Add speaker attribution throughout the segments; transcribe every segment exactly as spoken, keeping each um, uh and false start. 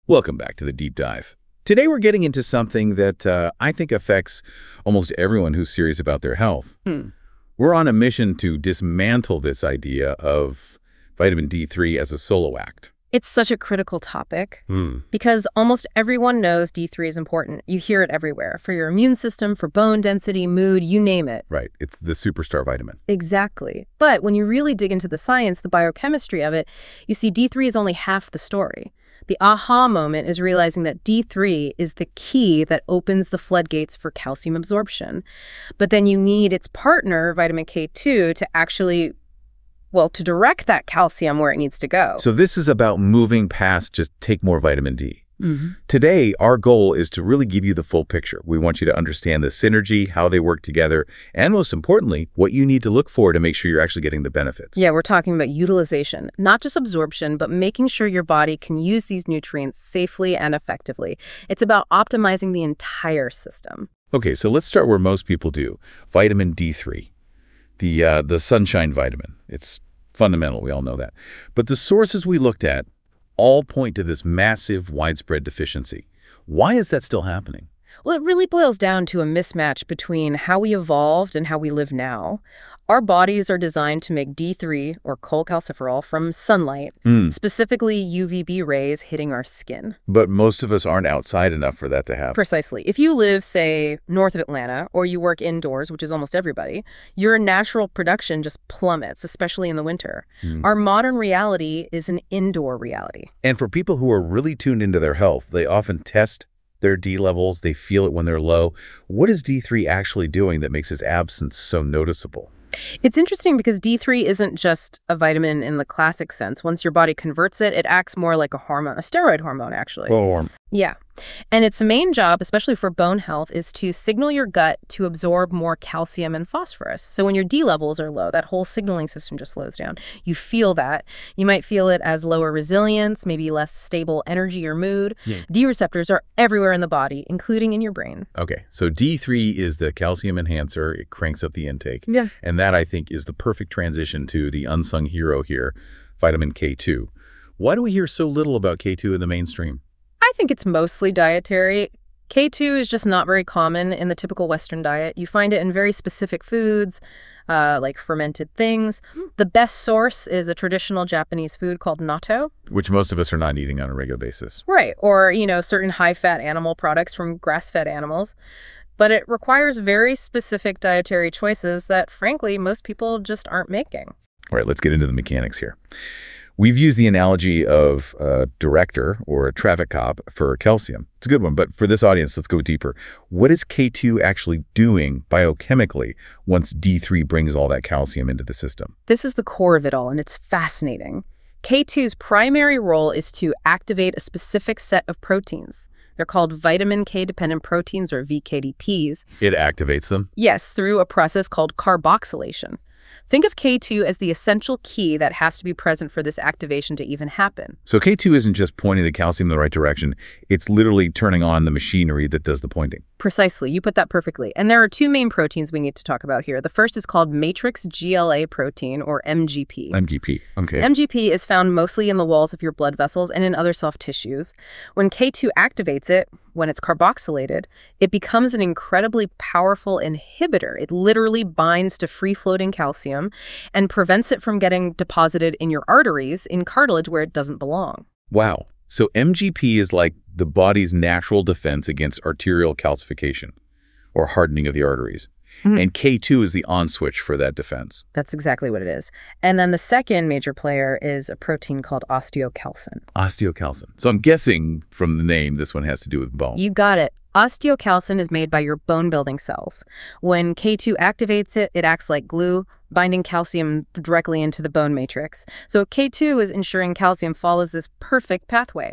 Speaker 1: Welcome back to the Deep Dive. Today we're getting into something that uh, I think affects almost everyone who's serious about their health.
Speaker 2: Hmm.
Speaker 1: We're on a mission to dismantle this idea of vitamin D three as a solo act.
Speaker 2: It's such a critical topic
Speaker 1: Hmm.
Speaker 2: because almost everyone knows D three is important. You hear it everywhere, for your immune system, for bone density, mood, you name it.
Speaker 1: Right. It's the superstar vitamin.
Speaker 2: Exactly. But when you really dig into the science, the biochemistry of it, you see D three is only half the story. The aha moment is realizing that D three is the key that opens the floodgates for calcium absorption. But then you need its partner, vitamin K two, to actually, well, to direct that calcium where it needs to go.
Speaker 1: So this is about moving past just take more vitamin D.
Speaker 2: Mhm.
Speaker 1: Today, our goal is to really give you the full picture. We want you to understand the synergy, how they work together, and most importantly, what you need to look for to make sure you're actually getting the benefits.
Speaker 2: Yeah, we're talking about utilization, not just absorption, but making sure your body can use these nutrients safely and effectively. It's about optimizing the entire system.
Speaker 1: Okay, so let's start where most people do. Vitamin D three, the, uh, the sunshine vitamin. It's fundamental, we all know that. But the sources we looked at all point to this massive, widespread deficiency. Why is that still happening?
Speaker 2: Well, it really boils down to a mismatch between how we evolved and how we live now. Our bodies are designed to make D three, or cholecalciferol, from sunlight,
Speaker 1: Mm.
Speaker 2: specifically U V B rays hitting our skin.
Speaker 1: But most of us aren't outside enough for that to happen.
Speaker 2: Precisely. If you live, say, north of Atlanta, or you work indoors, which is almost everybody, your natural production just plummets, especially in the winter.
Speaker 1: Mm.
Speaker 2: Our modern reality is an indoor reality.
Speaker 1: And for people who are really tuned into their health, they often test their D levels, they feel it when they're low. What is D three actually doing that makes its absence so noticeable?
Speaker 2: It's interesting because D three isn't just a vitamin in the classic sense. Once your body converts it, it acts more like a hormone, a steroid hormone, actually.
Speaker 1: Or
Speaker 2: Yeah. And its main job, especially for bone health, is to signal your gut to absorb more calcium and phosphorus. So when your D levels are low, that whole signaling system just slows down. You feel that. You might feel it as lower resilience, maybe less stable energy or mood.
Speaker 1: Yeah.
Speaker 2: D receptors are everywhere in the body, including in your brain.
Speaker 1: Okay, so D three is the calcium enhancer. It cranks up the intake.
Speaker 2: Yeah.
Speaker 1: And that, I think, is the perfect transition to the unsung hero here, vitamin K two. Why do we hear so little about K two in the mainstream?
Speaker 2: I think it's mostly dietary. K two is just not very common in the typical Western diet. You find it in very specific foods, uh, like fermented things. The best source is a traditional Japanese food called natto.
Speaker 1: Which most of us are not eating on a regular basis.
Speaker 2: Right. Or, you know, certain high-fat animal products from grass-fed animals. But it requires very specific dietary choices that, frankly, most people just aren't making.
Speaker 1: All right, let's get into the mechanics here. We've used the analogy of a director or a traffic cop for calcium. It's a good one, but for this audience, let's go deeper. What is K two actually doing biochemically once D three brings all that calcium into the system?
Speaker 2: This is the core of it all, and it's fascinating. K two's primary role is to activate a specific set of proteins. They're called vitamin K-dependent proteins, or V K D Ps.
Speaker 1: It activates them?
Speaker 2: Yes, through a process called carboxylation. Think of K two as the essential key that has to be present for this activation to even happen.
Speaker 1: So K two isn't just pointing the calcium in the right direction. It's literally turning on the machinery that does the pointing.
Speaker 2: Precisely. You put that perfectly. And there are two main proteins we need to talk about here. The first is called matrix G L A protein, or M G P.
Speaker 1: M G P. Okay.
Speaker 2: M G P is found mostly in the walls of your blood vessels and in other soft tissues. When K two activates it, when it's carboxylated, it becomes an incredibly powerful inhibitor. It literally binds to free-floating calcium and prevents it from getting deposited in your arteries, in cartilage where it doesn't belong.
Speaker 1: Wow. So M G P is like the body's natural defense against arterial calcification or hardening of the arteries.
Speaker 2: Mhm.
Speaker 1: And K two is the on switch for that defense.
Speaker 2: That's exactly what it is. And then the second major player is a protein called osteocalcin.
Speaker 1: Osteocalcin. So I'm guessing from the name, this one has to do with bone.
Speaker 2: You got it. Osteocalcin is made by your bone-building cells. When K two activates it, it acts like glue, binding calcium directly into the bone matrix. So K two is ensuring calcium follows this perfect pathway.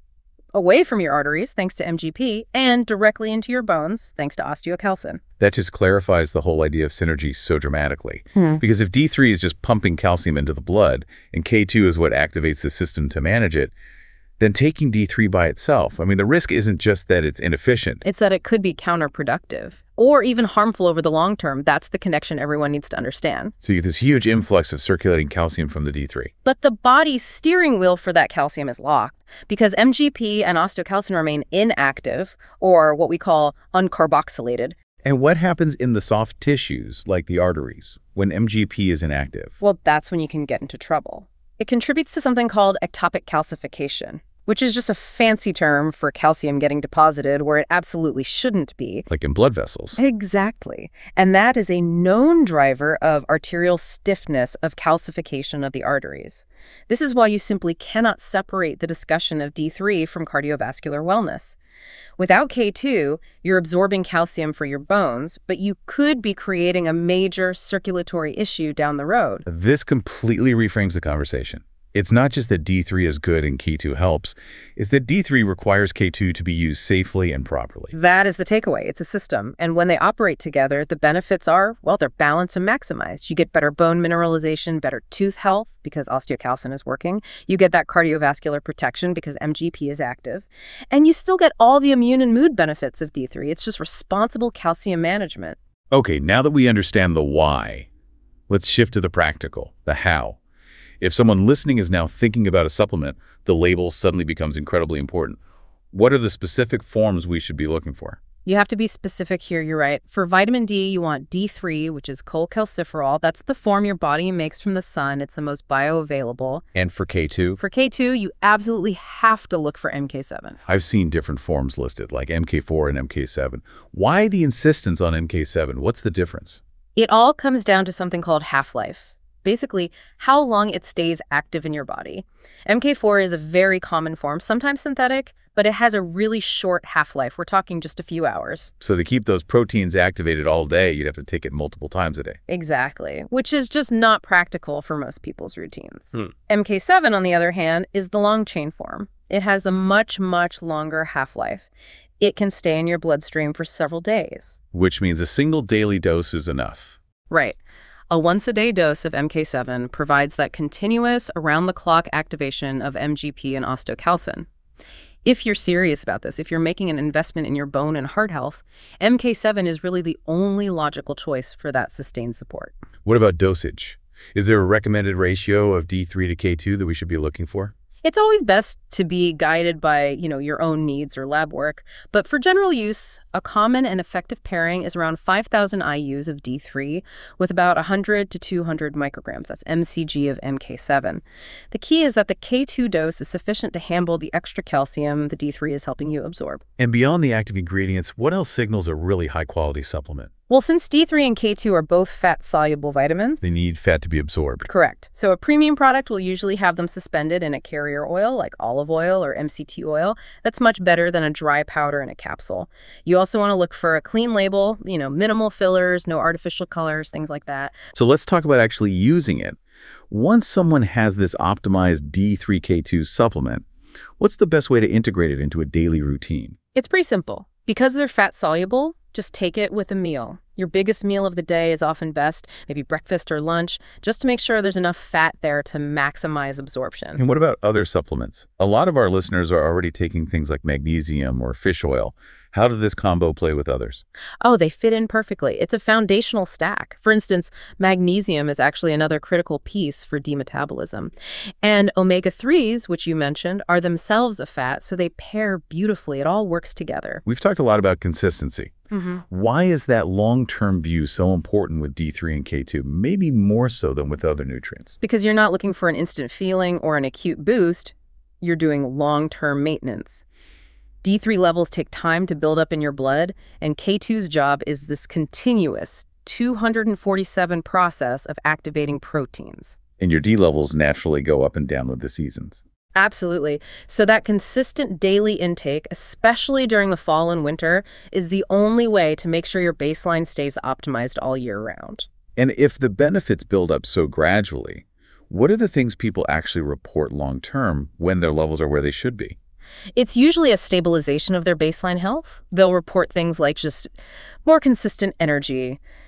Speaker 2: Away from your arteries, thanks to M G P, and directly into your bones, thanks to osteocalcin.
Speaker 1: That just clarifies the whole idea of synergy so dramatically.
Speaker 2: Hmm.
Speaker 1: Because if D three is just pumping calcium into the blood and K two is what activates the system to manage it, than taking D three by itself. I mean, the risk isn't just that it's inefficient.
Speaker 2: It's that it could be counterproductive or even harmful over the long term. That's the connection everyone needs to understand.
Speaker 1: So you get this huge influx of circulating calcium from the D three.
Speaker 2: But the body's steering wheel for that calcium is locked because M G P and osteocalcin remain inactive, or what we call uncarboxylated.
Speaker 1: And what happens in the soft tissues, like the arteries, when M G P is inactive?
Speaker 2: Well, that's when you can get into trouble. It contributes to something called ectopic calcification, which is just a fancy term for calcium getting deposited where it absolutely shouldn't be.
Speaker 1: Like in blood vessels.
Speaker 2: Exactly. And that is a known driver of arterial stiffness, of calcification of the arteries. This is why you simply cannot separate the discussion of D three from cardiovascular wellness. Without K two, you're absorbing calcium for your bones, but you could be creating a major circulatory issue down the road.
Speaker 1: This completely reframes the conversation. It's not just that D three is good and K two helps, it's that D three requires K two to be used safely and properly.
Speaker 2: That is the takeaway. It's a system. And when they operate together, the benefits are, well, they're balanced and maximized. You get better bone mineralization, better tooth health because osteocalcin is working. You get that cardiovascular protection because M G P is active. And you still get all the immune and mood benefits of D three. It's just responsible calcium management.
Speaker 1: Okay, now that we understand the why, let's shift to the practical, the how. If someone listening is now thinking about a supplement, the label suddenly becomes incredibly important. What are the specific forms we should be looking for?
Speaker 2: You have to be specific here, you're right. For vitamin D, you want D three, which is cholecalciferol. That's the form your body makes from the sun. It's the most bioavailable.
Speaker 1: And for K two?
Speaker 2: For K two, you absolutely have to look for M K seven.
Speaker 1: I've seen different forms listed, like M K four and M K seven. Why the insistence on M K seven? What's the difference?
Speaker 2: It all comes down to something called half-life. Basically, how long it stays active in your body. M K four is a very common form, sometimes synthetic, but it has a really short half-life. We're talking just a few hours.
Speaker 1: So to keep those proteins activated all day, you'd have to take it multiple times a day.
Speaker 2: Exactly, which is just not practical for most people's routines.
Speaker 1: Hmm.
Speaker 2: M K seven, on the other hand, is the long-chain form. It has a much, much longer half-life. It can stay in your bloodstream for several days.
Speaker 1: Which means a single daily dose is enough.
Speaker 2: Right. A once-a-day dose of M K seven provides that continuous, around-the-clock activation of M G P and osteocalcin. If you're serious about this, if you're making an investment in your bone and heart health, M K seven is really the only logical choice for that sustained support.
Speaker 1: What about dosage? Is there a recommended ratio of D three to K two that we should be looking for?
Speaker 2: It's always best to be guided by, you know, your own needs or lab work, but for general use, a common and effective pairing is around five thousand I U's of D three with about one hundred to two hundred micrograms. That's M C G of M K seven. The key is that the K two dose is sufficient to handle the extra calcium the D three is helping you absorb.
Speaker 1: And beyond the active ingredients, what else signals a really high-quality supplement?
Speaker 2: Well, since D three and K two are both fat-soluble vitamins,
Speaker 1: They need fat to be absorbed.
Speaker 2: correct. So a premium product will usually have them suspended in a carrier oil like olive oil or M C T oil. That's much better than a dry powder in a capsule. You also want to look for a clean label, you know, minimal fillers, no artificial colors, things like that.
Speaker 1: So let's talk about actually using it. Once someone has this optimized D three K two supplement, what's the best way to integrate it into a daily routine?
Speaker 2: It's pretty simple. Because they're fat-soluble, just take it with a meal. Your biggest meal of the day is often best, maybe breakfast or lunch, just to make sure there's enough fat there to maximize absorption.
Speaker 1: And what about other supplements? A lot of our listeners are already taking things like magnesium or fish oil. How does this combo play with others?
Speaker 2: Oh, they fit in perfectly. It's a foundational stack. For instance, magnesium is actually another critical piece for demetabolism. And omega threes, which you mentioned, are themselves a fat, so they pair beautifully. It all works together.
Speaker 1: We've talked a lot about consistency.
Speaker 2: Mm-hmm.
Speaker 1: Why is that long-term view so important with D three and K two, maybe more so than with other nutrients?
Speaker 2: Because you're not looking for an instant feeling or an acute boost. You're doing long-term maintenance. D three levels take time to build up in your blood, and K two's job is this continuous two hundred forty-seven process of activating proteins.
Speaker 1: And your D levels naturally go up and down with the seasons.
Speaker 2: Absolutely. So that consistent daily intake, especially during the fall and winter, is the only way to make sure your baseline stays optimized all year round.
Speaker 1: And if the benefits build up so gradually, what are the things people actually report long-term when their levels are where they should be?
Speaker 2: It's usually a stabilization of their baseline health. They'll report things like just more consistent energy,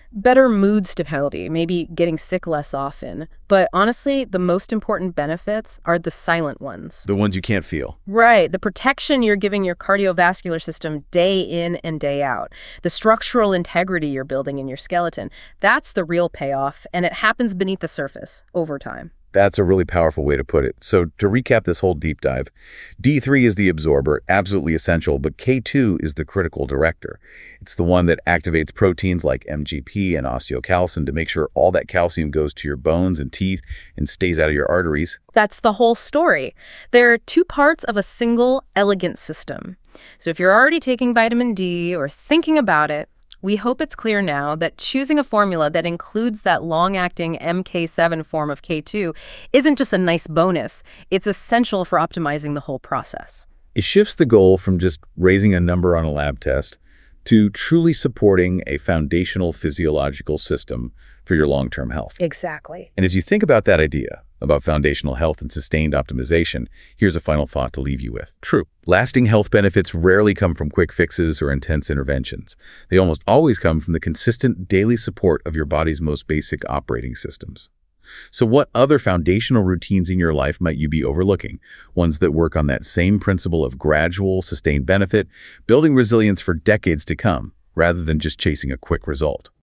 Speaker 2: Better mood stability, maybe getting sick less often. But honestly, the most important benefits are the silent ones.
Speaker 1: The ones you can't feel.
Speaker 2: Right. The protection you're giving your cardiovascular system day in and day out. The structural integrity you're building in your skeleton. That's the real payoff, and it happens beneath the surface over time.
Speaker 1: That's a really powerful way to put it. So to recap this whole deep dive, D three is the absorber, absolutely essential, but K two is the critical director. It's the one that activates proteins like M G P and osteocalcin to make sure all that calcium goes to your bones and teeth and stays out of your arteries.
Speaker 2: That's the whole story. There are two parts of a single, elegant system. So if you're already taking vitamin D or thinking about it, we hope it's clear now that choosing a formula that includes that long-acting M K seven form of K two isn't just a nice bonus. It's essential for optimizing the whole process.
Speaker 1: It shifts the goal from just raising a number on a lab test to truly supporting a foundational physiological system for your long-term health.
Speaker 2: Exactly.
Speaker 1: And as you think about that idea, about foundational health and sustained optimization, here's a final thought to leave you with. True, lasting health benefits rarely come from quick fixes or intense interventions. They almost always come from the consistent daily support of your body's most basic operating systems. So what other foundational routines in your life might you be overlooking? Ones that work on that same principle of gradual, sustained benefit, building resilience for decades to come, rather than just chasing a quick result.